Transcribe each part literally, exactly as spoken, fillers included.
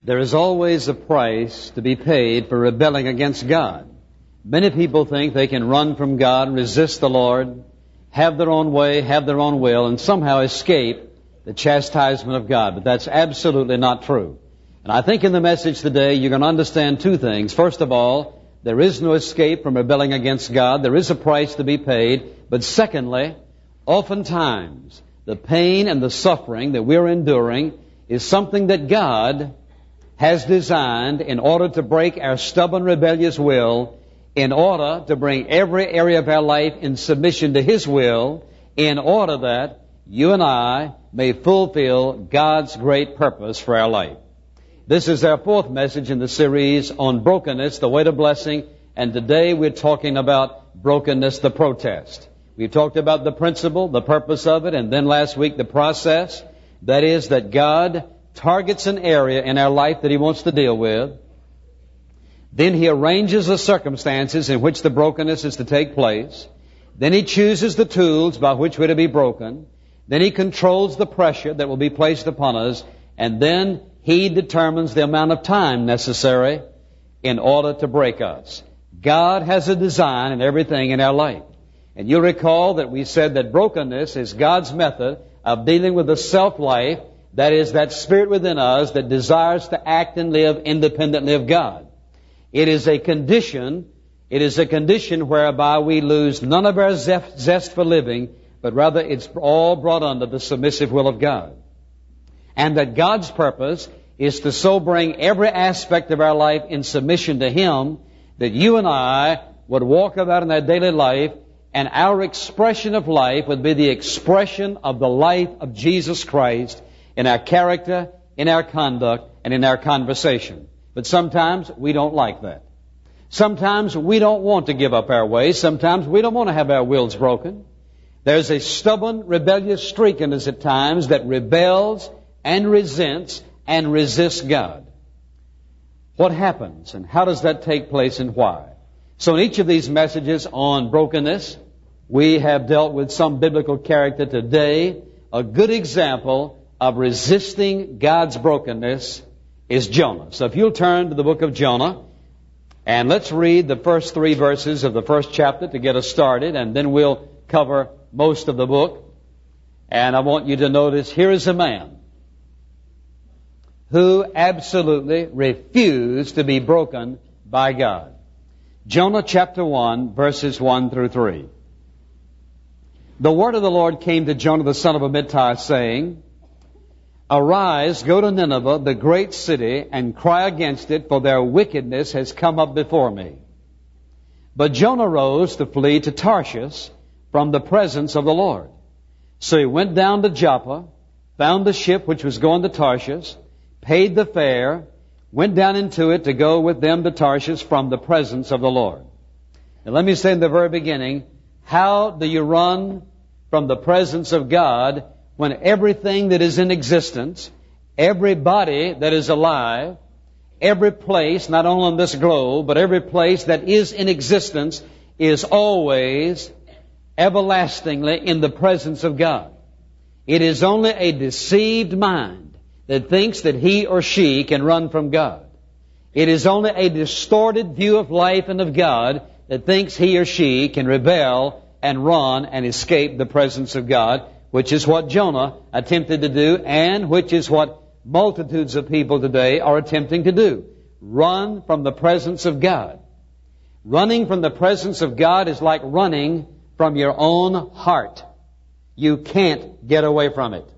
There is always a price to be paid for rebelling against God. Many people think they can run from God, resist the Lord, have their own way, have their own will, and somehow escape the chastisement of God. But that's absolutely not true. And I think in the message today you're going to understand two things. First of all, there is no escape from rebelling against God. There is a price to be paid. But secondly, oftentimes the pain and the suffering that we're enduring is something that God has designed in order to break our stubborn, rebellious will, in order to bring every area of our life in submission to His will, in order that you and I may fulfill God's great purpose for our life. This is our fourth message in the series on brokenness, the way to blessing, and today we're talking about brokenness, the protest. We talked about the principle, the purpose of it, and then last week the process. That is that God targets an area in our life that He wants to deal with. Then He arranges the circumstances in which the brokenness is to take place. Then He chooses the tools by which we're to be broken. Then He controls the pressure that will be placed upon us. And then He determines the amount of time necessary in order to break us. God has a design in everything in our life. And you'll recall that we said that brokenness is God's method of dealing with the self-life, that is, that spirit within us that desires to act and live independently of God. It is a condition, it is a condition whereby we lose none of our zest for living, but rather it's all brought under the submissive will of God. And that God's purpose is to so bring every aspect of our life in submission to Him that you and I would walk about in our daily life, and our expression of life would be the expression of the life of Jesus Christ in our character, in our conduct, and in our conversation. But sometimes we don't like that. Sometimes we don't want to give up our ways. Sometimes we don't want to have our wills broken. There's a stubborn, rebellious streak in us at times that rebels and resents and resists God. What happens and how does that take place and why? So in each of these messages on brokenness, we have dealt with some biblical character. Today, a good example of resisting God's brokenness is Jonah. So if you'll turn to the book of Jonah, and let's read the first three verses of the first chapter to get us started, and then we'll cover most of the book. And I want you to notice, here is a man who absolutely refused to be broken by God. Jonah chapter one, verses one through three. The word of the Lord came to Jonah the son of Amittai, saying, Arise, go to Nineveh, the great city, and cry against it, for their wickedness has come up before me. But Jonah rose to flee to Tarshish from the presence of the Lord. So he went down to Joppa, found the ship which was going to Tarshish, paid the fare, went down into it to go with them to Tarshish from the presence of the Lord. Now let me say in the very beginning, how do you run from the presence of God when everything that is in existence, every body that is alive, every place, not only on this globe, but every place that is in existence is always everlastingly in the presence of God? It is only a deceived mind that thinks that he or she can run from God. It is only a distorted view of life and of God that thinks he or she can rebel and run and escape the presence of God, which is what Jonah attempted to do, and which is what multitudes of people today are attempting to do. Run from the presence of God. Running from the presence of God is like running from your own heart. You can't get away from it.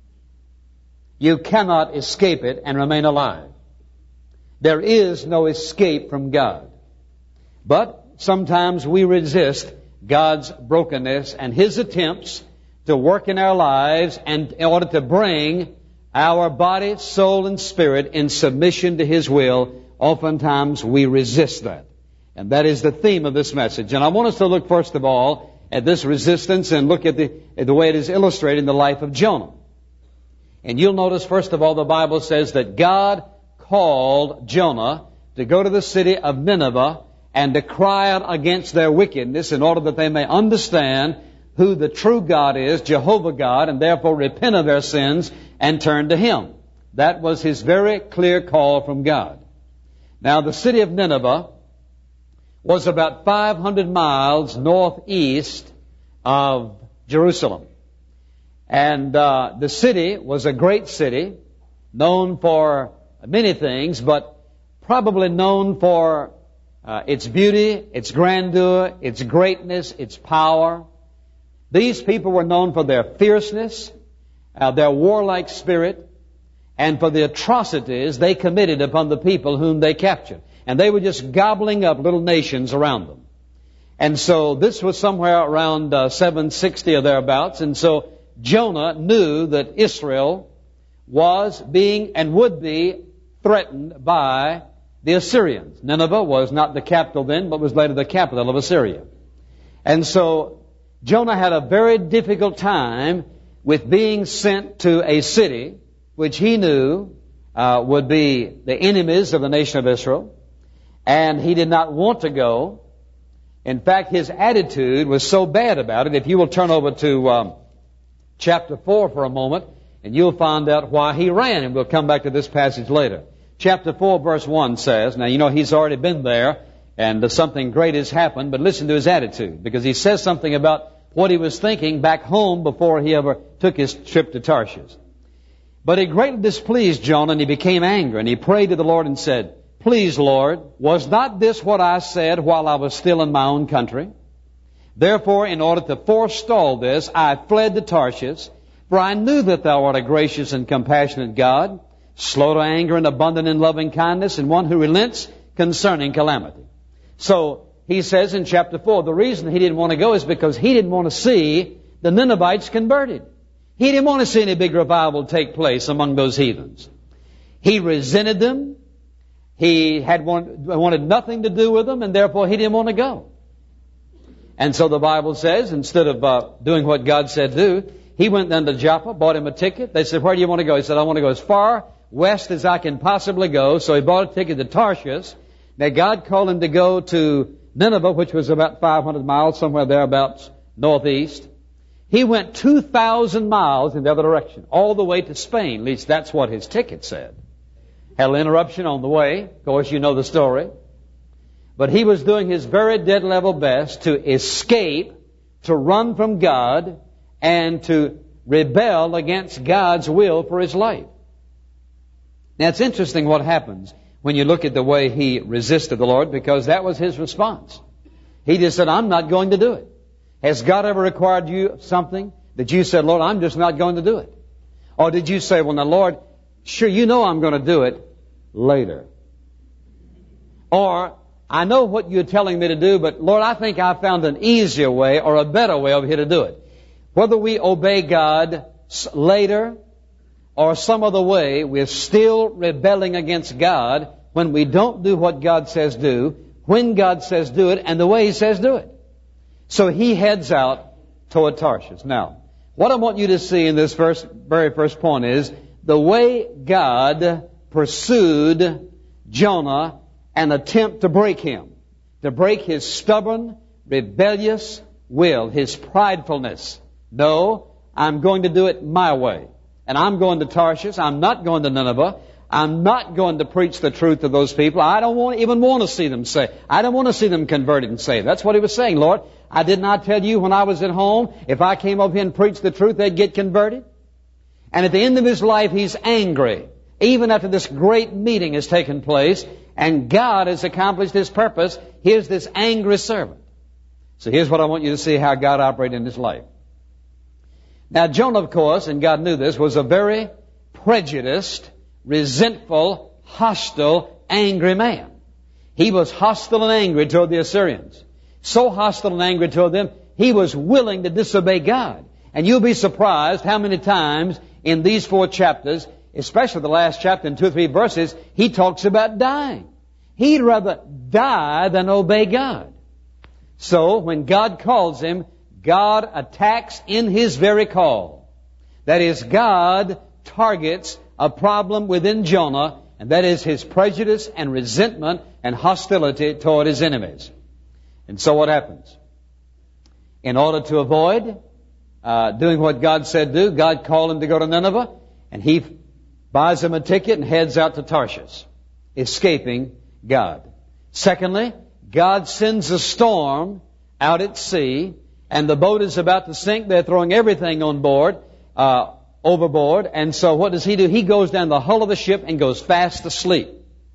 You cannot escape it and remain alive. There is no escape from God. But sometimes we resist God's brokenness and His attempts to work in our lives, and in order to bring our body, soul, and spirit in submission to His will, oftentimes we resist that. And that is the theme of this message. And I want us to look first of all at this resistance and look at the, at the way it is illustrated in the life of Jonah. And you'll notice, first of all, the Bible says that God called Jonah to go to the city of Nineveh and to cry out against their wickedness in order that they may understand who the true God is, Jehovah God, and therefore repent of their sins and turn to Him. That was his very clear call from God. Now, the city of Nineveh was about five hundred miles northeast of Jerusalem. And uh, the city was a great city, known for many things, but probably known for uh, its beauty, its grandeur, its greatness, its power. These people were known for their fierceness, uh, their warlike spirit, and for the atrocities they committed upon the people whom they captured. And they were just gobbling up little nations around them. And so this was somewhere around uh, seven sixty or thereabouts. And so Jonah knew that Israel was being and would be threatened by the Assyrians. Nineveh was not the capital then, but was later the capital of Assyria. And so Jonah had a very difficult time with being sent to a city which he knew uh, would be the enemies of the nation of Israel. And he did not want to go. In fact, his attitude was so bad about it. If you will turn over to um, chapter four for a moment, and you'll find out why he ran. And we'll come back to this passage later. Chapter four, verse one says, now you know he's already been there, and uh, something great has happened, but listen to his attitude, because he says something about what he was thinking back home before he ever took his trip to Tarshish. But it greatly displeased Jonah, and he became angry, and he prayed to the Lord and said, Please, Lord, was not this what I said while I was still in my own country? Therefore, in order to forestall this, I fled to Tarshish, for I knew that thou art a gracious and compassionate God, slow to anger and abundant in loving kindness, and one who relents concerning calamity. So, he says in chapter four, the reason he didn't want to go is because he didn't want to see the Ninevites converted. He didn't want to see any big revival take place among those heathens. He resented them. He had wanted nothing to do with them, and therefore he didn't want to go. And so the Bible says, instead of uh, doing what God said do, he went down to Joppa, bought him a ticket. They said, where do you want to go? He said, I want to go as far west as I can possibly go. So he bought a ticket to Tarshish. Now God called him to go to Nineveh, which was about five hundred miles, somewhere thereabouts, northeast. He went two thousand miles in the other direction, all the way to Spain. At least that's what his ticket said. Had an interruption on the way. Of course, you know the story. But he was doing his very dead level best to escape, to run from God, and to rebel against God's will for his life. Now, it's interesting what happens when you look at the way he resisted the Lord, because that was his response. He just said, I'm not going to do it. Has God ever required you something that you said, Lord, I'm just not going to do it? Or did you say, well, now, Lord, sure, you know I'm going to do it later. Or, I know what you're telling me to do, but Lord, I think I found an easier way or a better way over here to do it. Whether we obey God later or some other way, we're still rebelling against God when we don't do what God says do, when God says do it, and the way He says do it. So he heads out toward Tarshish. Now, what I want you to see in this first, very first point is the way God pursued Jonah and attempt to break him, to break his stubborn, rebellious will, his pridefulness. No, I'm going to do it my way. And I'm going to Tarshish. I'm not going to Nineveh. I'm not going to preach the truth to those people. I don't want, even want to see them say. I don't want to see them converted and saved. That's what he was saying, Lord. I did not tell you when I was at home, if I came over here and preached the truth, they'd get converted. And at the end of his life, he's angry. Even after this great meeting has taken place, and God has accomplished His purpose, here's this angry servant. So here's what I want you to see how God operated in his life. Now, Jonah, of course, and God knew this, was a very prejudiced, resentful, hostile, angry man. He was hostile and angry toward the Assyrians. So hostile and angry toward them, he was willing to disobey God. And you'll be surprised how many times in these four chapters, especially the last chapter in two or three verses, he talks about dying. He'd rather die than obey God. So when God calls him, God attacks in His very call. That is, God targets a problem within Jonah, and that is his prejudice and resentment and hostility toward his enemies. And so what happens? In order to avoid uh, doing what God said do, God called him to go to Nineveh, and he buys him a ticket and heads out to Tarshish, escaping God. Secondly, God sends a storm out at sea, and the boat is about to sink. They're throwing everything on board, uh, overboard. And so what does he do? He goes down the hull of the ship and goes fast asleep.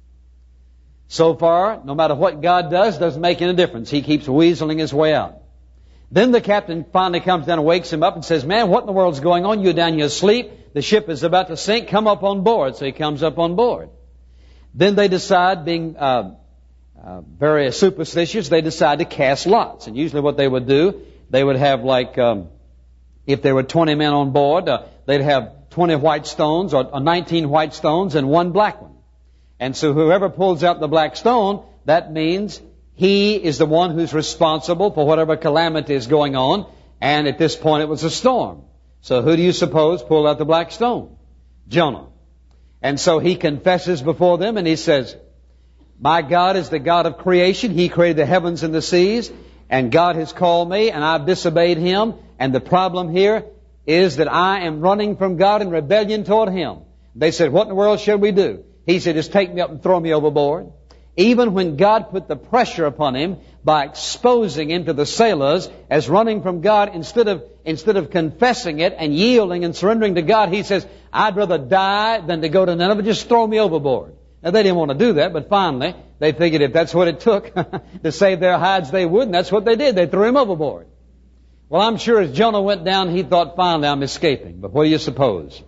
So far, no matter what God does, doesn't make any difference. He keeps weaseling his way out. Then the captain finally comes down and wakes him up and says, man, what in the world's going on? You're down here asleep. The ship is about to sink. Come up on board. So he comes up on board. Then they decide, being uh, uh, very superstitious, they decide to cast lots. And usually what they would do, they would have like, um, if there were twenty men on board, uh, they'd have twenty white stones or, or nineteen white stones and one black one. And so whoever pulls out the black stone, that means he is the one who's responsible for whatever calamity is going on. And at this point it was a storm. So who do you suppose pulled out the black stone? Jonah. And so he confesses before them and he says, my God is the God of creation. He created the heavens and the seas. And God has called me and I've disobeyed Him. And the problem here is that I am running from God in rebellion toward Him. They said, what in the world should we do? He said, just take me up and throw me overboard. Even when God put the pressure upon him by exposing him to the sailors as running from God, instead of instead of confessing it and yielding and surrendering to God, he says, I'd rather die than to go to Nineveh. Just throw me overboard. Now, they didn't want to do that, but finally, they figured if that's what it took to save their hides, they would, and that's what they did. They threw him overboard. Well, I'm sure as Jonah went down, he thought, finally, I'm escaping. But what do you suppose?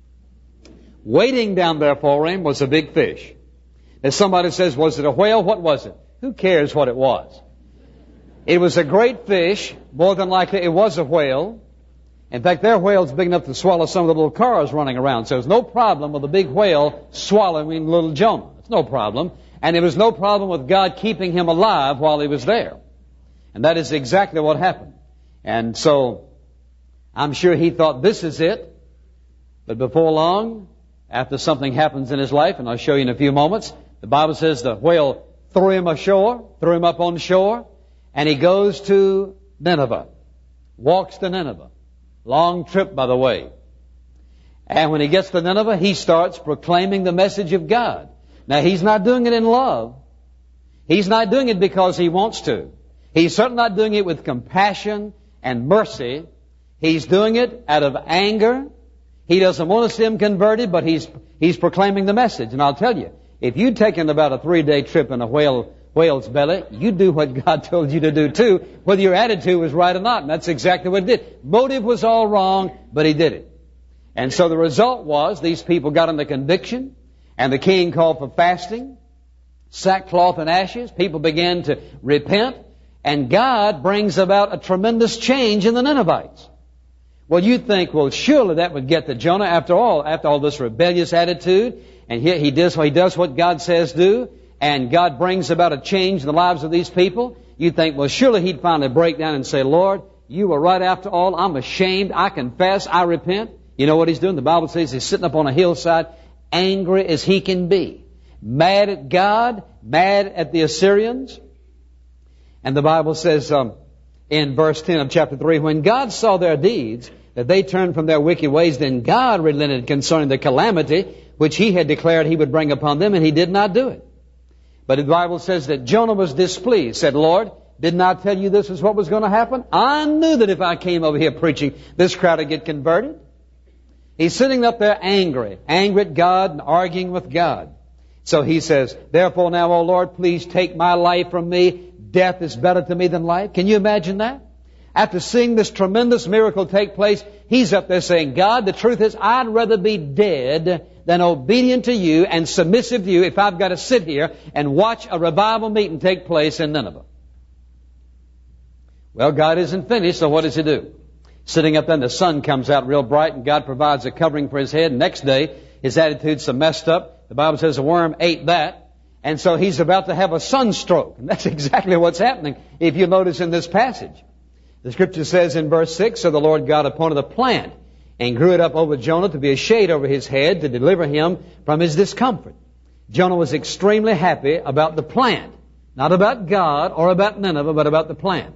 Waiting down there for him was a big fish. As somebody says, was it a whale? What was it? Who cares what it was? It was a great fish. More than likely it was a whale. In fact, their whale's big enough to swallow some of the little cars running around. So there's no problem with a big whale swallowing little Jonah. It's no problem. And there was no problem with God keeping him alive while he was there. And that is exactly what happened. And so I'm sure he thought, this is it. But before long, after something happens in his life, and I'll show you in a few moments, the Bible says the whale threw him ashore, threw him up on shore, and he goes to Nineveh, walks to Nineveh. Long trip, by the way. And when he gets to Nineveh, he starts proclaiming the message of God. Now, he's not doing it in love. He's not doing it because he wants to. He's certainly not doing it with compassion and mercy. He's doing it out of anger. He doesn't want to see him converted, but he's he's proclaiming the message. And I'll tell you, if you'd taken about a three-day trip in a whale whale's belly, you'd do what God told you to do too, whether your attitude was right or not. And that's exactly what he did. Motive was all wrong, but he did it. And so the result was these people got under conviction, and the king called for fasting, sackcloth and ashes. People began to repent, and God brings about a tremendous change in the Ninevites. Well, you'd think, well, surely that would get to Jonah. After all, after all this rebellious attitude, and he, he does he does what God says do, and God brings about a change in the lives of these people. You'd think, well, surely he'd finally break down and say, Lord, you were right after all. I'm ashamed. I confess. I repent. You know what he's doing? The Bible says he's sitting up on a hillside, angry as he can be, mad at God, mad at the Assyrians. And the Bible says um, in verse ten of chapter three, when God saw their deeds, that they turned from their wicked ways, then God relented concerning the calamity which he had declared he would bring upon them, and he did not do it. But the Bible says that Jonah was displeased, said, Lord, didn't I tell you this is what was going to happen? I knew that if I came over here preaching, this crowd would get converted. He's sitting up there angry, angry at God and arguing with God. So he says, therefore now, O Lord, please take my life from me. Death is better to me than life. Can you imagine that? After seeing this tremendous miracle take place, he's up there saying, God, the truth is, I'd rather be dead than obedient to you and submissive to you if I've got to sit here and watch a revival meeting take place in Nineveh. Well, God isn't finished, so what does he do? Sitting up there, the sun comes out real bright, and God provides a covering for his head. Next day, his attitude's so messed up. The Bible says a worm ate that. And so he's about to have a sunstroke. And that's exactly what's happening, if you notice in this passage. The Scripture says in verse six, so the Lord God appointed a plant and grew it up over Jonah to be a shade over his head to deliver him from his discomfort. Jonah was extremely happy about the plant. Not about God or about Nineveh, but about the plant.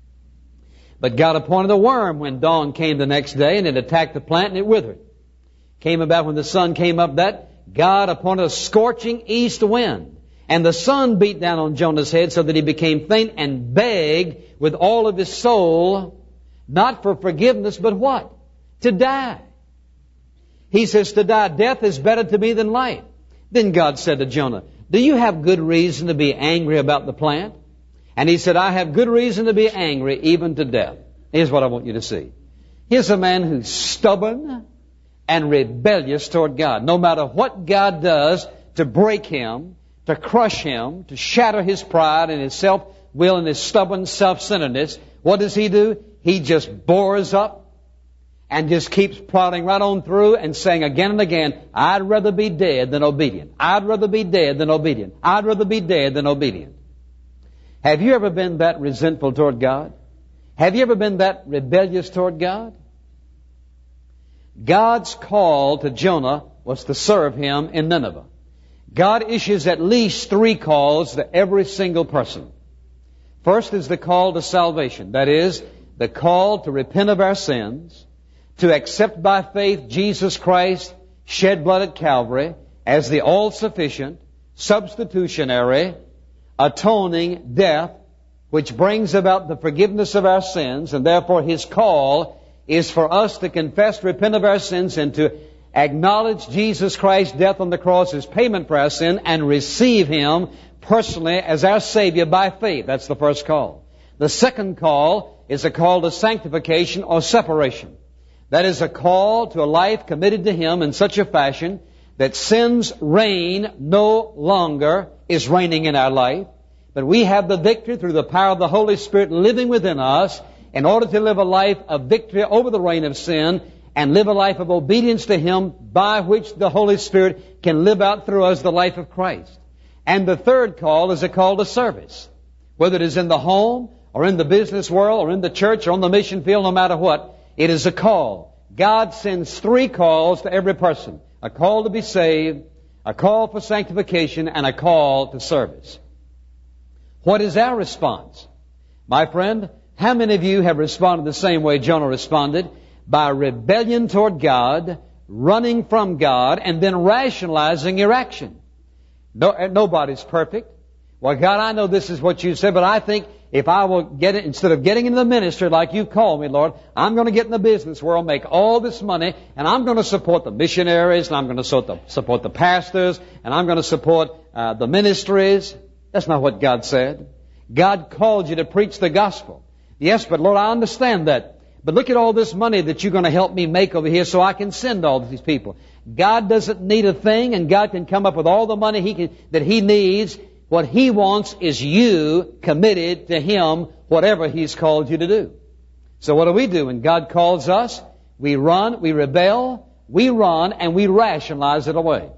But God appointed a worm when dawn came the next day, and it attacked the plant and it withered. came about when the sun came up, that God appointed a scorching east wind. And the sun beat down on Jonah's head so that he became faint and begged with all of his soul, not for forgiveness, but what? To die. He says, to die, death is better to me than life. Then God said to Jonah, do you have good reason to be angry about the plant? And he said, I have good reason to be angry, even to death. Here's what I want you to see. Here's a man who's stubborn and rebellious toward God. No matter what God does to break him, to crush him, to shatter his pride and his self-will and his stubborn self-centeredness, what does he do? He just bores up and just keeps plodding right on through and saying again and again, I'd rather be dead than obedient. I'd rather be dead than obedient. I'd rather be dead than obedient. Have you ever been that resentful toward God? Have you ever been that rebellious toward God? God's call to Jonah was to serve him in Nineveh. God issues at least three calls to every single person. First is the call to salvation. That is, the call to repent of our sins, to accept by faith Jesus Christ shed blood at Calvary as the all-sufficient, substitutionary, atoning death, which brings about the forgiveness of our sins, and therefore His call is for us to confess, repent of our sins, and to acknowledge Jesus Christ's death on the cross as payment for our sin, and receive Him personally as our Savior by faith. That's the first call. The second call is a call to sanctification or separation. That is a call to a life committed to Him in such a fashion that sin's reign no longer is reigning in our life, but we have the victory through the power of the Holy Spirit living within us in order to live a life of victory over the reign of sin and live a life of obedience to Him by which the Holy Spirit can live out through us the life of Christ. And the third call is a call to service. Whether it is in the home or in the business world or in the church or on the mission field, no matter what, it is a call. God sends three calls to every person. A call to be saved, a call for sanctification, and a call to service. What is our response? My friend, how many of you have responded the same way Jonah responded? By rebellion toward God, running from God, and then rationalizing your action. No, nobody's perfect. Well, God, I know this is what you said, but I think if I will get it, instead of getting into the ministry like you called me, Lord, I'm going to get in the business world, make all this money, and I'm going to support the missionaries, and I'm going to support the, support the pastors, and I'm going to support uh, the ministries. That's not what God said. God called you to preach the gospel. Yes, but Lord, I understand that. But look at all this money that you're going to help me make over here so I can send all these people. God doesn't need a thing, and God can come up with all the money he can, that He needs. What He wants is you committed to Him, whatever He's called you to do. So what do we do? When God calls us, we run, we rebel, we run, and we rationalize it away.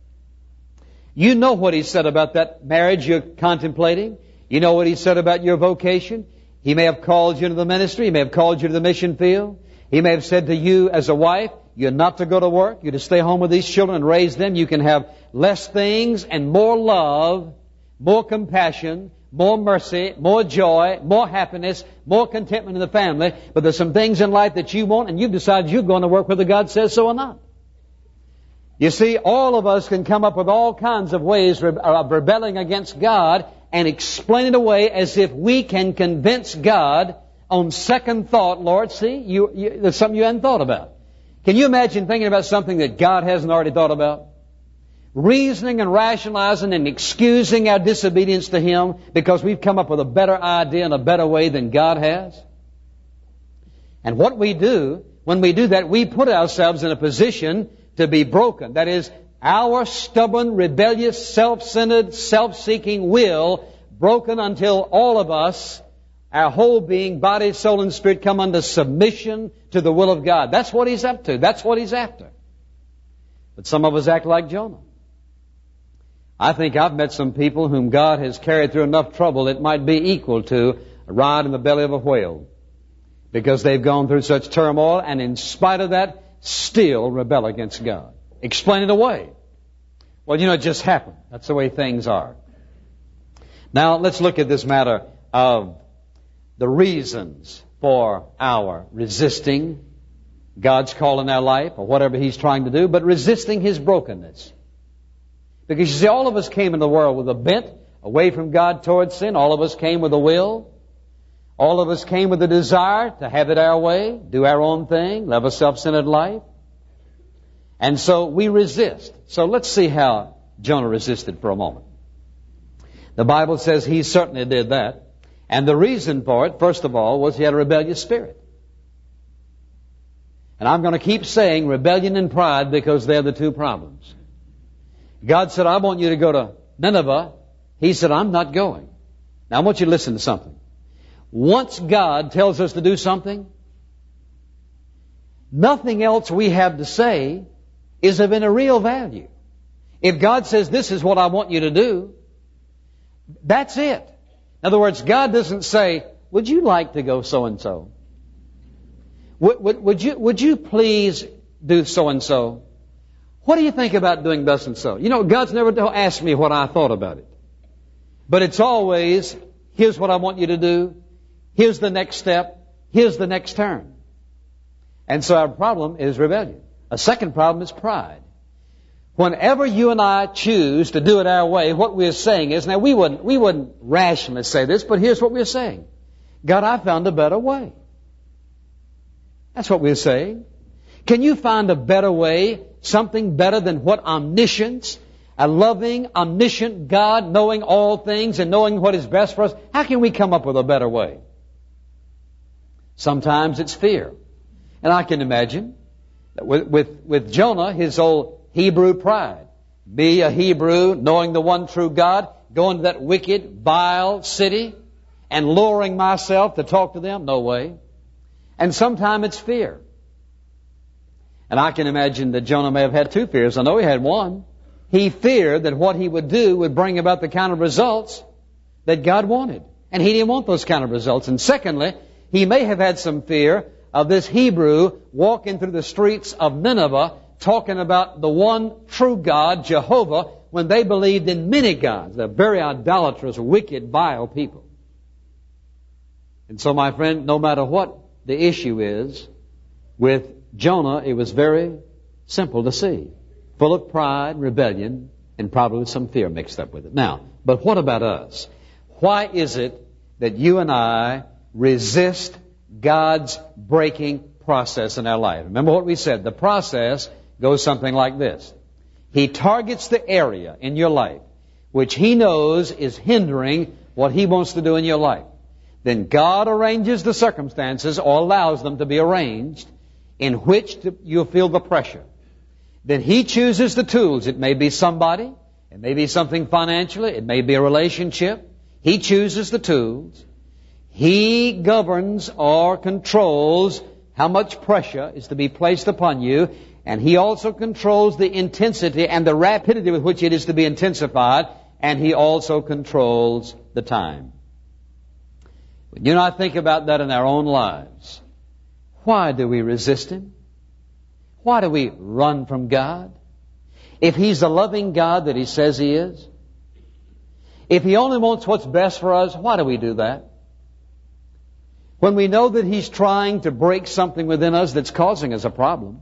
You know what He said about that marriage you're contemplating. You know what He said about your vocation. He may have called you to the ministry. He may have called you to the mission field. He may have said to you as a wife, you're not to go to work. You're to stay home with these children and raise them. You can have less things and more love, more compassion, more mercy, more joy, more happiness, more contentment in the family. But there's some things in life that you want, and you've decided you're going to work whether God says so or not. You see, all of us can come up with all kinds of ways of rebelling against God and explain it away as if we can convince God on second thought. Lord, see, you, you, there's something you hadn't thought about. Can you imagine thinking about something that God hasn't already thought about? Reasoning and rationalizing and excusing our disobedience to Him because we've come up with a better idea and a better way than God has. And what we do, when we do that, we put ourselves in a position to be broken. That is, our stubborn, rebellious, self-centered, self-seeking will broken until all of us, our whole being, body, soul, and spirit, come under submission to the will of God. That's what He's up to. That's what He's after. But some of us act like Jonah. I think I've met some people whom God has carried through enough trouble it might be equal to a ride in the belly of a whale, because they've gone through such turmoil and in spite of that still rebel against God. Explain it away. Well, you know, it just happened. That's the way things are. Now, let's look at this matter of the reasons for our resisting God's call in our life or whatever He's trying to do, but resisting His brokenness. Because you see, all of us came into the world with a bent away from God towards sin. All of us came with a will. All of us came with a desire to have it our way, do our own thing, live a self-centered life. And so we resist. So let's see how Jonah resisted for a moment. The Bible says he certainly did that. And the reason for it, first of all, was he had a rebellious spirit. And I'm going to keep saying rebellion and pride because they're the two problems. God said, I want you to go to Nineveh. He said, I'm not going. Now I want you to listen to something. Once God tells us to do something, nothing else we have to say is of any real value. If God says, this is what I want you to do, that's it. In other words, God doesn't say, would you like to go so-and-so? Would, would, would you, would you please do so-and-so? What do you think about doing thus and so? You know, God's never asked me what I thought about it. But it's always, here's what I want you to do. Here's the next step. Here's the next turn. And so our problem is rebellion. A second problem is pride. Whenever you and I choose to do it our way, what we're saying is, now we wouldn't, we wouldn't rationally say this, but here's what we're saying. God, I found a better way. That's what we're saying. Can you find a better way, something better than what omniscience, a loving, omniscient God, knowing all things and knowing what is best for us, how can we come up with a better way? Sometimes it's fear. And I can imagine that with, with, with Jonah, his old Hebrew pride. Be a Hebrew, knowing the one true God, going to that wicked, vile city and luring myself to talk to them? No way. And sometimes it's fear. And I can imagine that Jonah may have had two fears. I know he had one. He feared that what he would do would bring about the kind of results that God wanted. And he didn't want those kind of results. And secondly, he may have had some fear of this Hebrew walking through the streets of Nineveh talking about the one true God, Jehovah, when they believed in many gods. They're very idolatrous, wicked, vile people. And so, my friend, no matter what the issue is, with Jonah, it was very simple to see. Full of pride, rebellion, and probably with some fear mixed up with it. Now, but what about us? Why is it that you and I resist God's breaking process in our life? Remember what we said. The process goes something like this. He targets the area in your life which He knows is hindering what He wants to do in your life. Then God arranges the circumstances, or allows them to be arranged, in which to, you'll feel the pressure. Then He chooses the tools. It may be somebody. It may be something financially. It may be a relationship. He chooses the tools. He governs or controls how much pressure is to be placed upon you. And He also controls the intensity and the rapidity with which it is to be intensified. And He also controls the time. When you and I think about that in our own lives, why do we resist Him? Why do we run from God? If He's the loving God that He says He is, if He only wants what's best for us, why do we do that? When we know that He's trying to break something within us that's causing us a problem,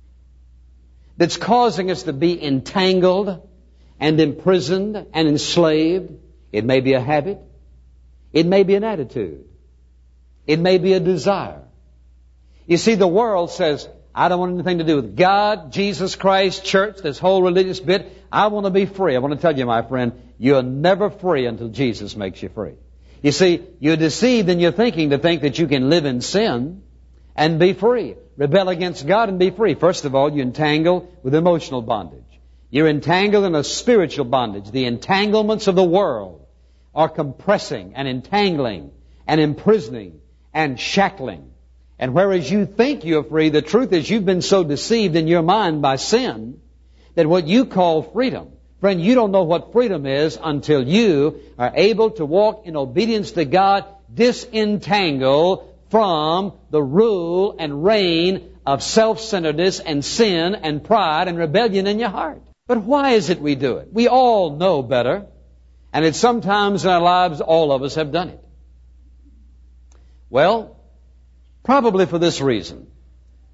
that's causing us to be entangled and imprisoned and enslaved. It may be a habit. It may be an attitude. It may be a desire. You see, the world says, I don't want anything to do with God, Jesus Christ, church, this whole religious bit. I want to be free. I want to tell you, my friend, you're never free until Jesus makes you free. You see, you're deceived in your thinking to think that you can live in sin and be free. Rebel against God and be free. First of all, you entangle with emotional bondage. You're entangled in a spiritual bondage. The entanglements of the world are compressing and entangling and imprisoning and shackling. And whereas you think you're free, the truth is you've been so deceived in your mind by sin that what you call freedom, friend, you don't know what freedom is until you are able to walk in obedience to God, disentangle from the rule and reign of self-centeredness and sin and pride and rebellion in your heart. But why is it we do it? We all know better. And it's sometimes in our lives all of us have done it. Well, probably for this reason.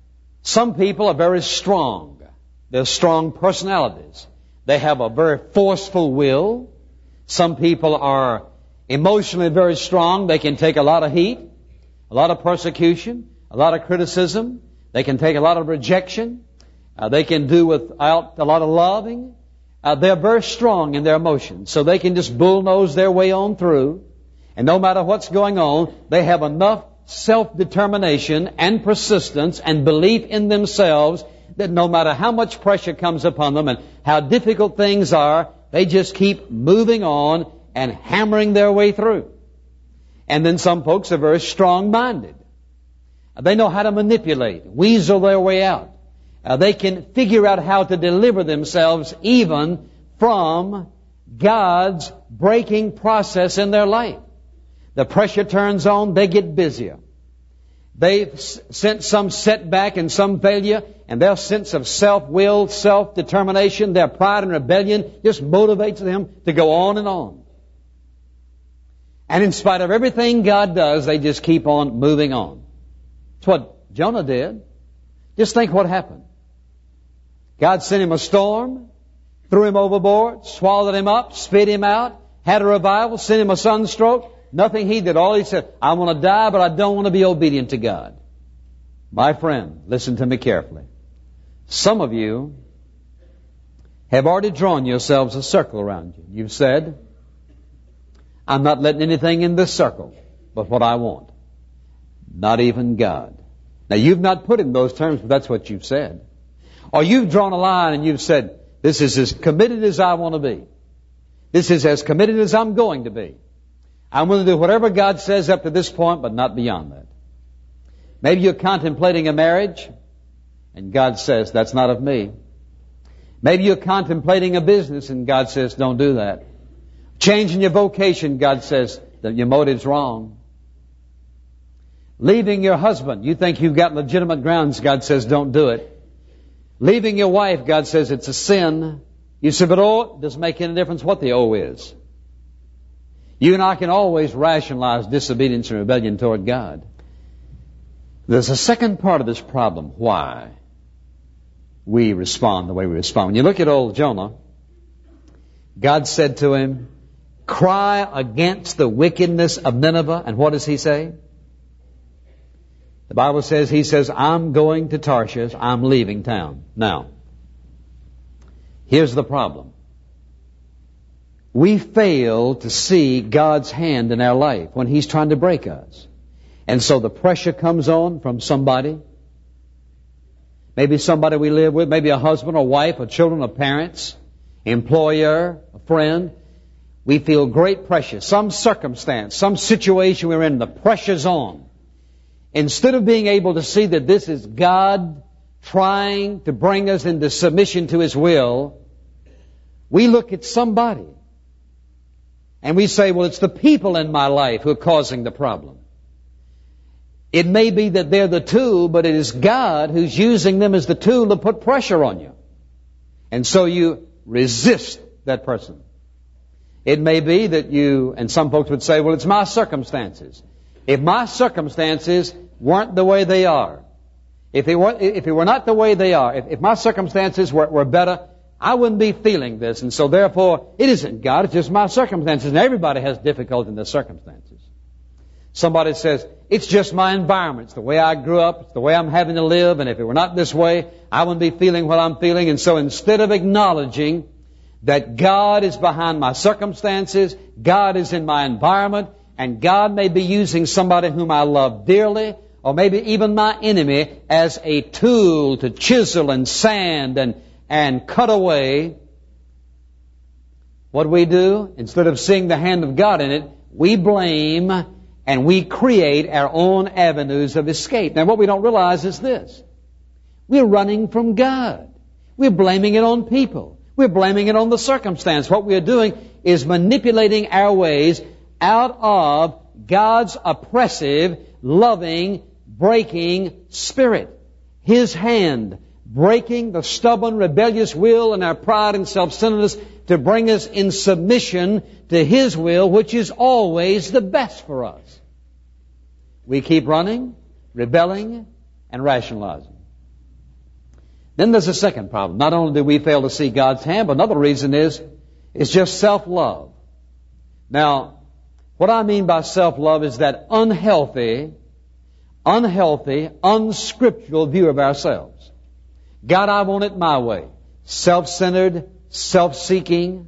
Some people are very strong. They're strong personalities. They have a very forceful will. Some people are emotionally very strong. They can take a lot of heat, a lot of persecution, a lot of criticism. They can take a lot of rejection. Uh, they can do without a lot of loving. Uh, they're very strong in their emotions, so they can just bullnose their way on through. And no matter what's going on, they have enough self-determination and persistence and belief in themselves that no matter how much pressure comes upon them and how difficult things are, they just keep moving on and hammering their way through. And then some folks are very strong-minded. They know how to manipulate, weasel their way out. Uh, they can figure out how to deliver themselves even from God's breaking process in their life. The pressure turns on, they get busier. They've sensed some setback and some failure, and their sense of self-will, self-determination, their pride and rebellion just motivates them to go on and on. And in spite of everything God does, they just keep on moving on. That's what Jonah did. Just think what happened. God sent him a storm, threw him overboard, swallowed him up, spit him out, had a revival, sent him a sunstroke. Nothing he did. All he said, I want to die, but I don't want to be obedient to God. My friend, listen to me carefully. Some of you have already drawn yourselves a circle around you. You've said, I'm not letting anything in this circle but what I want. Not even God. Now, you've not put it in those terms, but that's what you've said. Or you've drawn a line and you've said, this is as committed as I want to be. This is as committed as I'm going to be. I'm going to do whatever God says up to this point, but not beyond that. Maybe you're contemplating a marriage, and God says, that's not of me. Maybe you're contemplating a business, and God says, don't do that. Changing your vocation, God says that your motive's wrong. Leaving your husband, you think you've got legitimate grounds, God says, don't do it. Leaving your wife, God says it's a sin. You say, but oh, it doesn't make any difference what the oh is. You and I can always rationalize disobedience and rebellion toward God. There's a second part of this problem, why we respond the way we respond. When you look at old Jonah, God said to him, cry against the wickedness of Nineveh. And what does he say? The Bible says, he says, I'm going to Tarshish, I'm leaving town. Now, here's the problem. We fail to see God's hand in our life when He's trying to break us. And so the pressure comes on from somebody. Maybe somebody we live with, maybe a husband or wife or children or parents, employer, a friend. We feel great pressure, some circumstance, some situation we're in, the pressure's on. Instead of being able to see that this is God trying to bring us into submission to His will, we look at somebody and we say, well, it's the people in my life who are causing the problem. It may be that they're the tool, but it is God who's using them as the tool to put pressure on you. And so you resist that person. It may be that you, and some folks would say, well, it's my circumstances. If my circumstances weren't the way they are, if it were, if it were not the way they are, if, if my circumstances were, were better, I wouldn't be feeling this. And so therefore, it isn't God, it's just my circumstances. And everybody has difficulty in their circumstances. Somebody says, it's just my environment. It's the way I grew up. It's the way I'm having to live. And if it were not this way, I wouldn't be feeling what I'm feeling. And so instead of acknowledging that God is behind my circumstances, God is in my environment, and God may be using somebody whom I love dearly, or maybe even my enemy, as a tool to chisel and sand and, and cut away. What we do, instead of seeing the hand of God in it, we blame and we create our own avenues of escape. Now, what we don't realize is this. We're running from God. We're blaming it on people. We're blaming it on the circumstance. What we are doing is manipulating our ways out of God's oppressive, loving, breaking spirit. His hand breaking the stubborn, rebellious will and our pride and self-centeredness to bring us in submission to His will, which is always the best for us. We keep running, rebelling, and rationalizing. Then there's a second problem. Not only do we fail to see God's hand, but another reason is, it's just self-love. Now, what I mean by self-love is that unhealthy, unhealthy, unscriptural view of ourselves. God, I want it my way. Self-centered, self-seeking,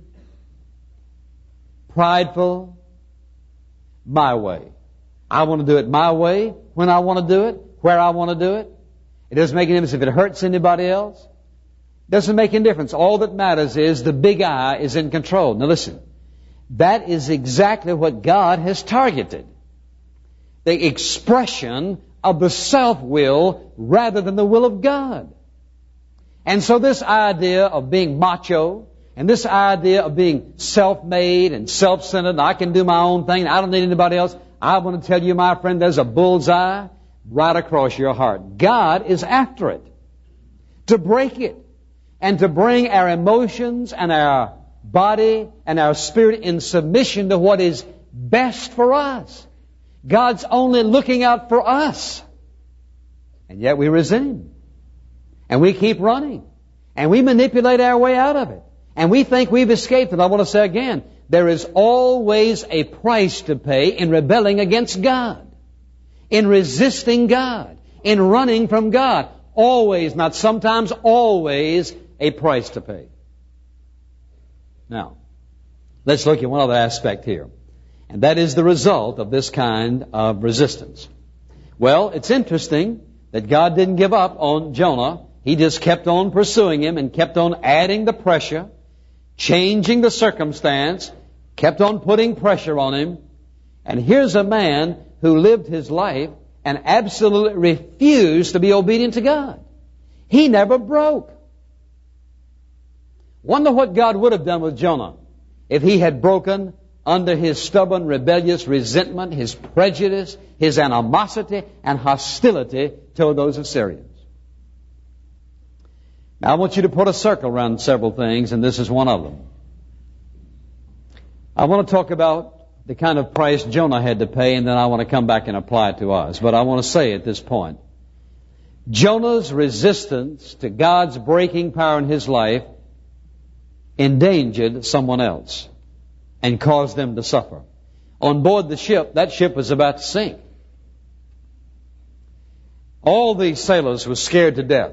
prideful, my way. I want to do it my way, when I want to do it, where I want to do it. It doesn't make any difference if it hurts anybody else. It doesn't make any difference. All that matters is the big I is in control. Now listen, that is exactly what God has targeted. The expression of the self-will rather than the will of God. And so this idea of being macho, and this idea of being self-made and self-centered, I can do my own thing, I don't need anybody else. I want to tell you, my friend, there's a bullseye right across your heart. God is after it, to break it, and to bring our emotions and our body and our spirit in submission to what is best for us. God's only looking out for us. And yet we resent Him. And we keep running. And we manipulate our way out of it. And we think we've escaped. And I want to say again, there is always a price to pay in rebelling against God, in resisting God, in running from God. Always, not sometimes, always a price to pay. Now, let's look at one other aspect here. And that is the result of this kind of resistance. Well, it's interesting that God didn't give up on Jonah. He just kept on pursuing him and kept on adding the pressure, changing the circumstance, kept on putting pressure on him. And here's a man who lived his life and absolutely refused to be obedient to God. He never broke. Wonder what God would have done with Jonah if he had broken under his stubborn, rebellious resentment, his prejudice, his animosity and hostility toward those Assyrians. Now I want you to put a circle around several things, and this is one of them. I want to talk about the kind of price Jonah had to pay, and then I want to come back and apply it to us. But I want to say at this point, Jonah's resistance to God's breaking power in his life endangered someone else and caused them to suffer. On board the ship, that ship was about to sink. All the sailors were scared to death.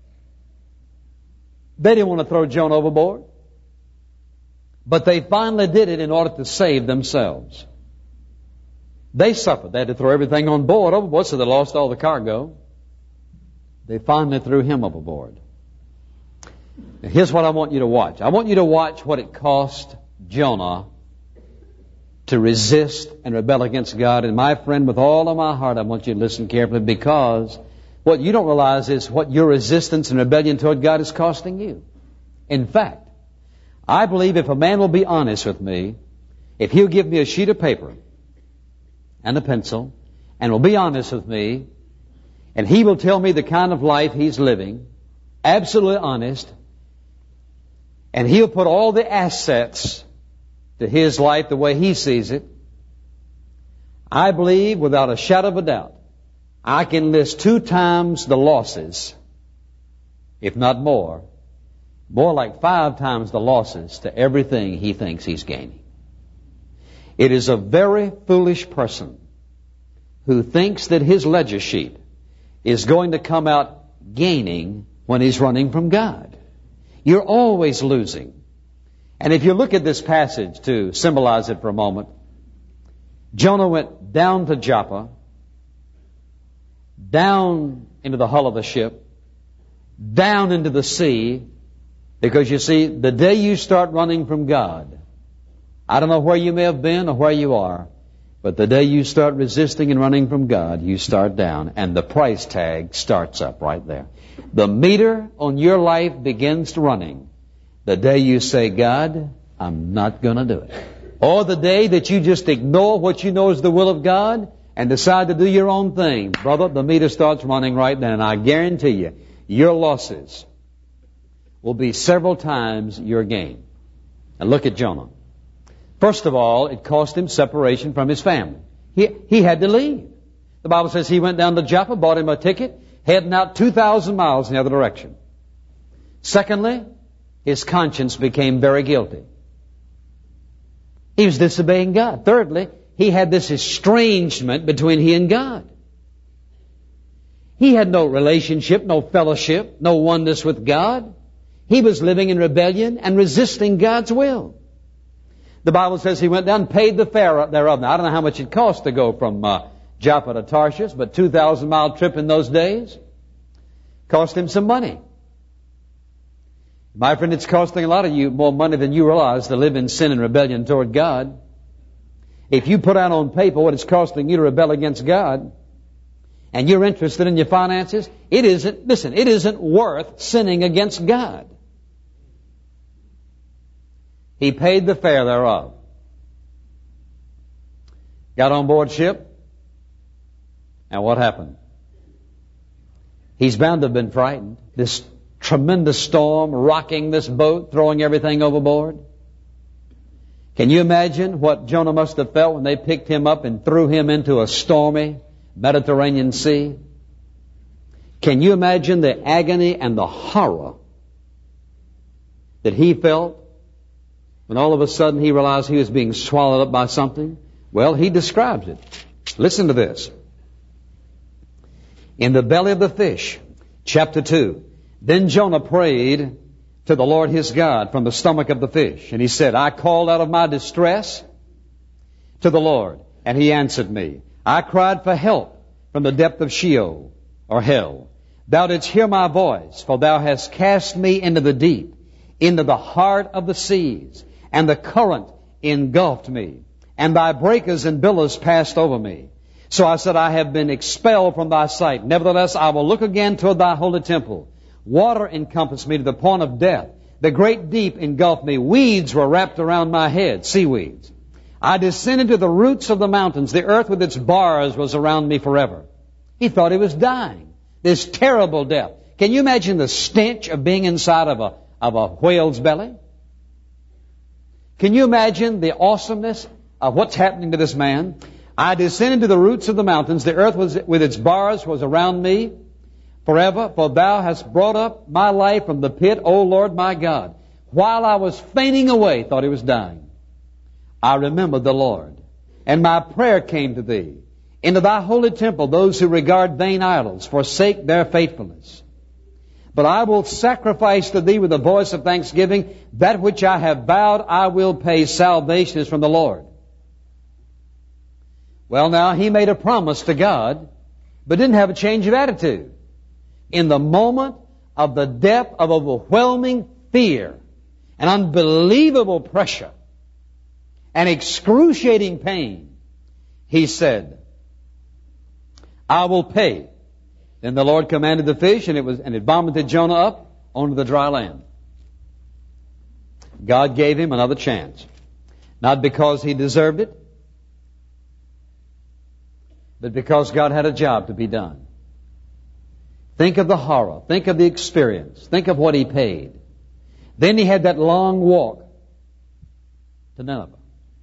They didn't want to throw Jonah overboard. But they finally did it in order to save themselves. They suffered. They had to throw everything on board overboard, so they lost all the cargo. They finally threw him overboard. Now, here's what I want you to watch. I want you to watch what it cost Jonah to resist and rebel against God. And my friend, with all of my heart, I want you to listen carefully, because what you don't realize is what your resistance and rebellion toward God is costing you. In fact, I believe if a man will be honest with me, if he'll give me a sheet of paper and a pencil, and will be honest with me, and he will tell me the kind of life he's living, absolutely honest, and he'll put all the assets to his life the way he sees it, I believe without a shadow of a doubt, I can list two times the losses, if not more, more like five times the losses to everything he thinks he's gaining. It is a very foolish person who thinks that his ledger sheet is going to come out gaining when he's running from God. You're always losing. And if you look at this passage to symbolize it for a moment, Jonah went down to Joppa, down into the hull of the ship, down into the sea, because you see, the day you start running from God, I don't know where you may have been or where you are, but the day you start resisting and running from God, you start down, and the price tag starts up right there. The meter on your life begins running the day you say, God, I'm not going to do it. Or the day that you just ignore what you know is the will of God and decide to do your own thing. Brother, the meter starts running right then, and I guarantee you, your losses will be several times your gain. Now look at Jonah. First of all, it cost him separation from his family. He, he had to leave. The Bible says he went down to Joppa, bought him a ticket, heading out two thousand miles in the other direction. Secondly, his conscience became very guilty. He was disobeying God. Thirdly, he had this estrangement between he and God. He had no relationship, no fellowship, no oneness with God. He was living in rebellion and resisting God's will. The Bible says he went down and paid the fare thereof. Now, I don't know how much it cost to go from uh, Joppa to Tarshish, but two thousand mile trip in those days cost him some money. My friend, it's costing a lot of you more money than you realize to live in sin and rebellion toward God. If you put out on paper what it's costing you to rebel against God, and you're interested in your finances, it isn't, listen, it isn't worth sinning against God. He paid the fare thereof. Got on board ship, and what happened? He's bound to have been frightened. This tremendous storm rocking this boat, throwing everything overboard. Can you imagine what Jonah must have felt when they picked him up and threw him into a stormy Mediterranean Sea? Can you imagine the agony and the horror that he felt when all of a sudden he realized he was being swallowed up by something? Well, he describes it. Listen to this. In the belly of the fish, chapter two, then Jonah prayed to the Lord his God from the stomach of the fish. And he said, I called out of my distress to the Lord, and he answered me. I cried for help from the depth of Sheol, or hell. Thou didst hear my voice, for thou hast cast me into the deep, into the heart of the seas, and the current engulfed me, and thy breakers and billows passed over me. So I said, I have been expelled from thy sight. Nevertheless, I will look again toward thy holy temple. Water encompassed me to the point of death. The great deep engulfed me. Weeds were wrapped around my head, seaweeds. I descended to the roots of the mountains. The earth with its bars was around me forever. He thought he was dying. This terrible death. Can you imagine the stench of being inside of a, of a whale's belly? Can you imagine the awesomeness of what's happening to this man? I descended to the roots of the mountains. The earth was with its bars was around me forever. For thou hast brought up my life from the pit, O Lord my God. While I was fainting away, thought he was dying, I remembered the Lord, and my prayer came to thee. Into thy holy temple, those who regard vain idols forsake their faithfulness. But I will sacrifice to thee with a voice of thanksgiving. That which I have vowed I will pay. Salvation is from the Lord. Well, now, he made a promise to God, but didn't have a change of attitude. In the moment of the depth of overwhelming fear and unbelievable pressure and excruciating pain, he said, I will pay. Then the Lord commanded the fish, and it was and it vomited Jonah up onto the dry land. God gave him another chance. Not because he deserved it, but because God had a job to be done. Think of the horror. Think of the experience. Think of what he paid. Then he had that long walk to Nineveh.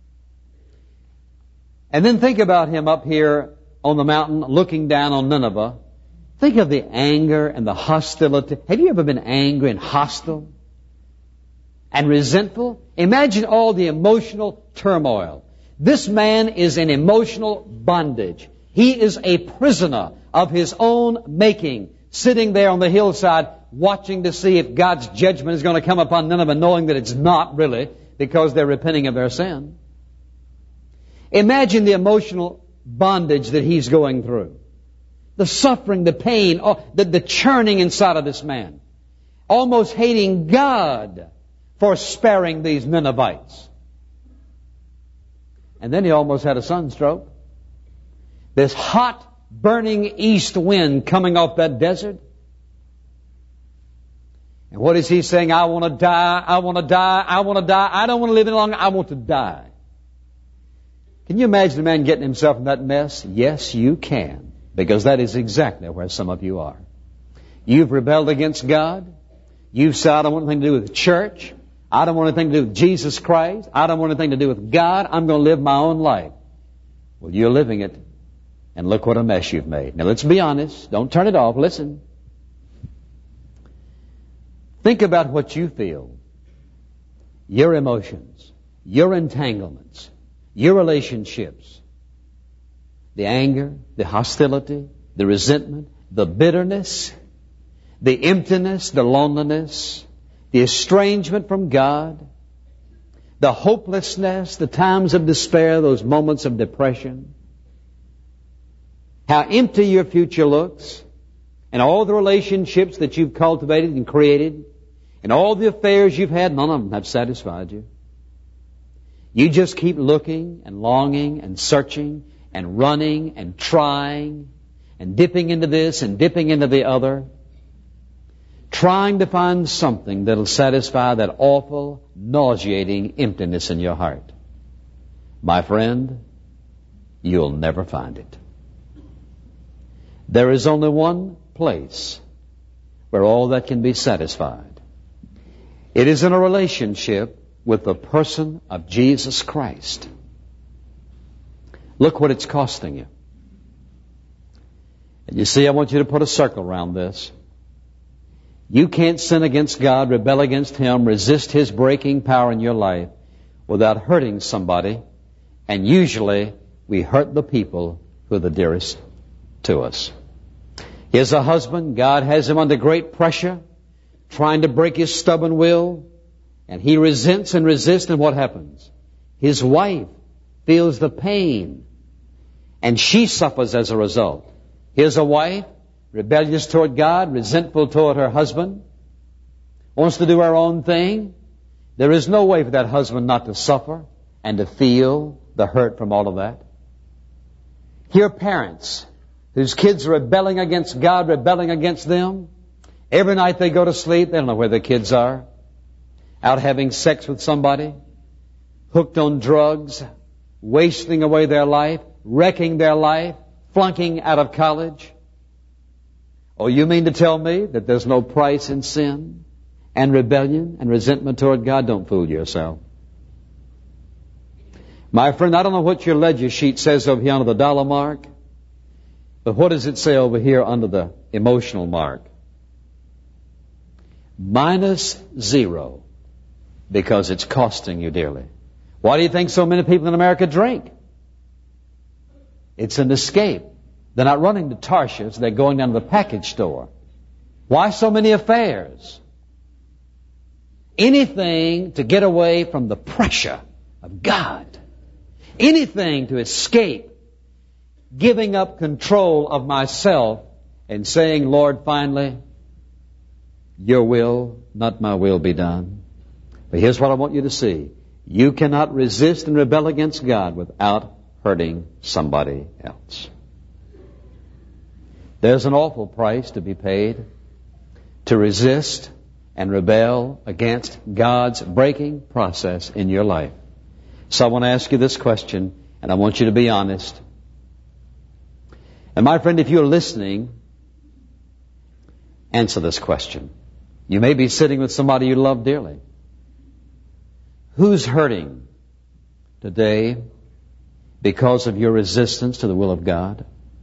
And then think about him up here on the mountain looking down on Nineveh. Think of the anger and the hostility. Have you ever been angry and hostile and resentful? Imagine all the emotional turmoil. This man is in emotional bondage. He is a prisoner of his own making, sitting there on the hillside watching to see if God's judgment is going to come upon Nineveh, knowing that it's not really, because they're repenting of their sin. Imagine the emotional bondage that he's going through. The suffering, the pain, oh, the, the churning inside of this man. Almost hating God for sparing these Ninevites. And then he almost had a sunstroke. This hot, burning east wind coming off that desert. And what is he saying? I want to die, I want to die, I want to die, I don't want to live any longer, I want to die. Can you imagine a man getting himself in that mess? Yes, you can. Because that is exactly where some of you are. You've rebelled against God. You've said, I don't want anything to do with the church. I don't want anything to do with Jesus Christ. I don't want anything to do with God. I'm going to live my own life. Well, you're living it. And look what a mess you've made. Now let's be honest. Don't turn it off. Listen. Think about what you feel, your emotions, your entanglements, your relationships, the anger, the hostility, the resentment, the bitterness, the emptiness, the loneliness, the estrangement from God, the hopelessness, the times of despair, those moments of depression, how empty your future looks, and all the relationships that you've cultivated and created, and all the affairs you've had, none of them have satisfied you. You just keep looking and longing and searching and running and trying and dipping into this and dipping into the other, trying to find something that'll satisfy that awful, nauseating emptiness in your heart. My friend, you'll never find it. There is only one place where all that can be satisfied. It is in a relationship with the person of Jesus Christ. Look what it's costing you. And you see, I want you to put a circle around this. You can't sin against God, rebel against Him, resist His breaking power in your life without hurting somebody. And usually we hurt the people who are the dearest to us. Here's a husband. God has him under great pressure, trying to break his stubborn will. And he resents and resists, and what happens? His wife feels the pain, and she suffers as a result. Here's a wife, rebellious toward God, resentful toward her husband, wants to do her own thing. There is no way for that husband not to suffer and to feel the hurt from all of that. Here are parents whose kids are rebelling against God, rebelling against them. Every night they go to sleep, they don't know where their kids are. Out having sex with somebody, hooked on drugs, wasting away their life, wrecking their life, flunking out of college. Oh, you mean to tell me that there's no price in sin and rebellion and resentment toward God? Don't fool yourself. My friend, I don't know what your ledger sheet says over here under the dollar mark, but what does it say over here under the emotional mark? Minus zero, because it's costing you dearly. Why do you think so many people in America drink? It's an escape. They're not running to Tarshish, they're going down to the package store. Why so many affairs? Anything to get away from the pressure of God. Anything to escape giving up control of myself and saying, Lord, finally, your will, not my will, be done. But here's what I want you to see. You cannot resist and rebel against God without hurting somebody else. There's an awful price to be paid to resist and rebel against God's breaking process in your life. So I want to ask you this question, and I want you to be honest. And my friend, if you're listening, answer this question. You may be sitting with somebody you love dearly. Who's hurting today because of your resistance to the will of God?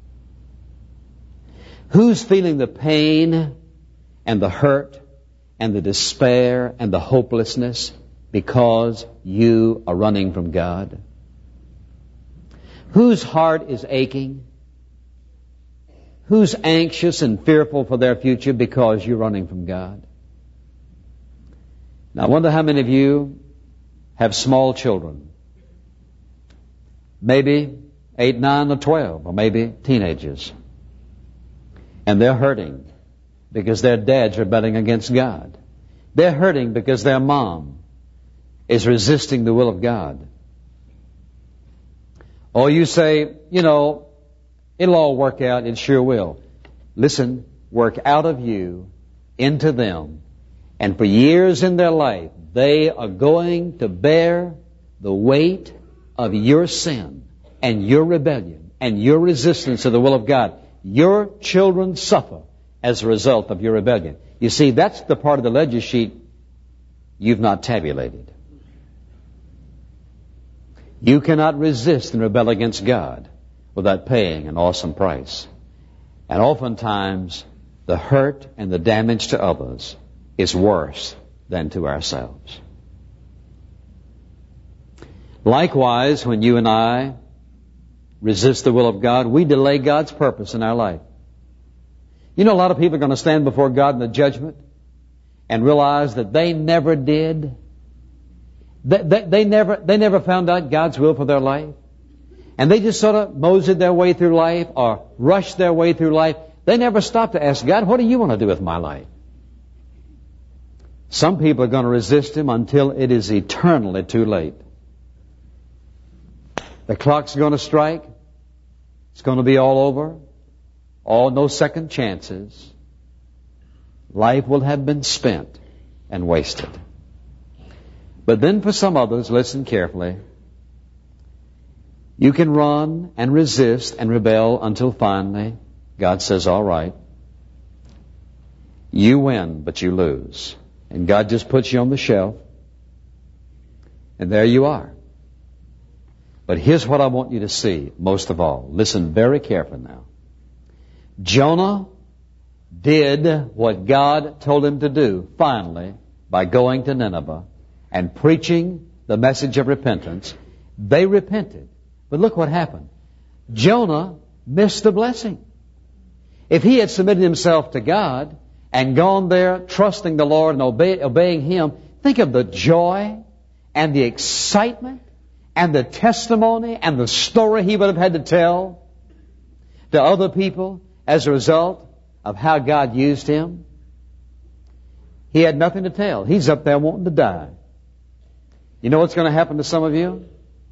Who's feeling the pain and the hurt and the despair and the hopelessness because you are running from God? Whose heart is aching? Who's anxious and fearful for their future because you're running from God? Now, I wonder how many of you have small children. Maybe eight, nine, or twelve, or maybe teenagers. And they're hurting because their dad's rebelling against God. They're hurting because their mom is resisting the will of God. Or you say, you know, it'll all work out. It sure will. Listen, work out of you into them. And for years in their life, they are going to bear the weight of your sin and your rebellion and your resistance to the will of God. Your children suffer as a result of your rebellion. You see, that's the part of the ledger sheet you've not tabulated. You cannot resist and rebel against God without paying an awesome price. And oftentimes, the hurt and the damage to others is worse than to ourselves. Likewise, when you and I resist the will of God, we delay God's purpose in our life. You know, a lot of people are going to stand before God in the judgment and realize that they never did. They, they, they never, they never found out God's will for their life. And they just sort of moseyed their way through life or rushed their way through life. They never stopped to ask God, what do you want to do with my life? Some people are going to resist Him until it is eternally too late. The clock's going to strike. It's going to be all over. All no second chances. Life will have been spent and wasted. But then for some others, listen carefully, you can run and resist and rebel until finally God says, all right, you win, but you lose. And God just puts you on the shelf, and there you are. But here's what I want you to see, most of all. Listen very carefully now. Jonah did what God told him to do, finally, by going to Nineveh and preaching the message of repentance. They repented. But look what happened. Jonah missed the blessing. If he had submitted himself to God and gone there trusting the Lord and obey, obeying Him, think of the joy and the excitement and the testimony and the story he would have had to tell to other people as a result of how God used him. He had nothing to tell. He's up there wanting to die. You know what's going to happen to some of you?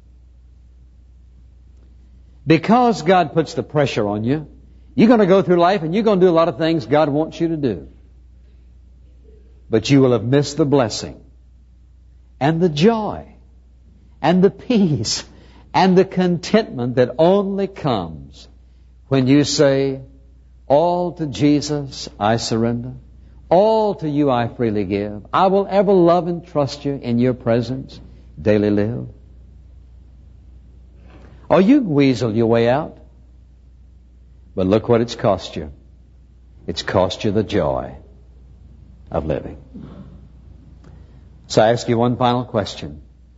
Because God puts the pressure on you, you're going to go through life and you're going to do a lot of things God wants you to do. But you will have missed the blessing and the joy and the peace and the contentment that only comes when you say, all to Jesus I surrender. All to you I freely give. I will ever love and trust you in your presence. Daily live. Oh, you weasel your way out. But look what it's cost you. It's cost you the joy of living. So I ask you one final question.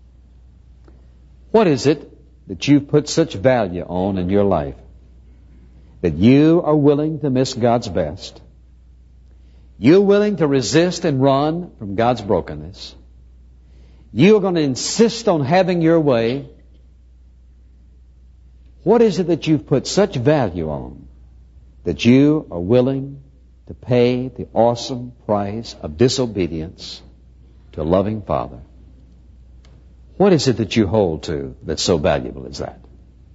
What is it that you've put such value on in your life that you are willing to miss God's best? You're willing to resist and run from God's brokenness. You're going to insist on having your way. What is it that you've put such value on that you are willing to pay the awesome price of disobedience to a loving Father? What is it that you hold to that's so valuable as that?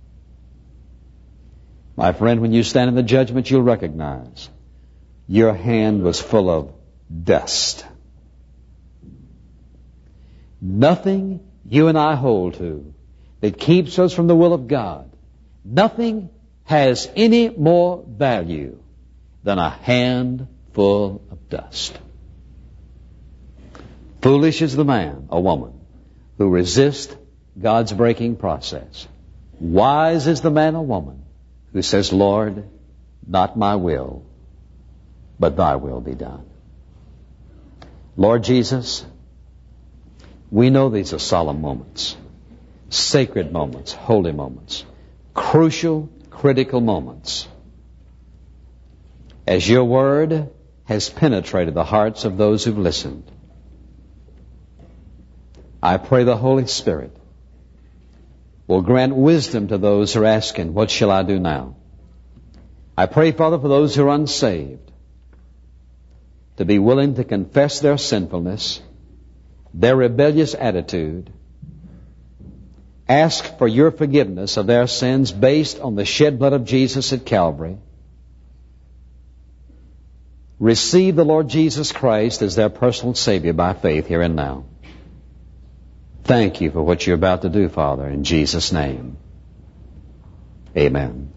My friend, when you stand in the judgment, you'll recognize your hand was full of dust. Nothing you and I hold to that keeps us from the will of God, nothing has any more value than a hand full of dust. Foolish is the man or woman who resists God's breaking process. Wise is the man or woman who says, Lord, not my will, but thy will be done. Lord Jesus, we know these are solemn moments, sacred moments, holy moments, crucial, critical moments. As your word has penetrated the hearts of those who've listened, I pray the Holy Spirit will grant wisdom to those who are asking, what shall I do now? I pray, Father, for those who are unsaved, to be willing to confess their sinfulness, their rebellious attitude, ask for your forgiveness of their sins based on the shed blood of Jesus at Calvary, receive the Lord Jesus Christ as their personal Savior by faith here and now. Thank you for what you're about to do, Father, in Jesus' name. Amen.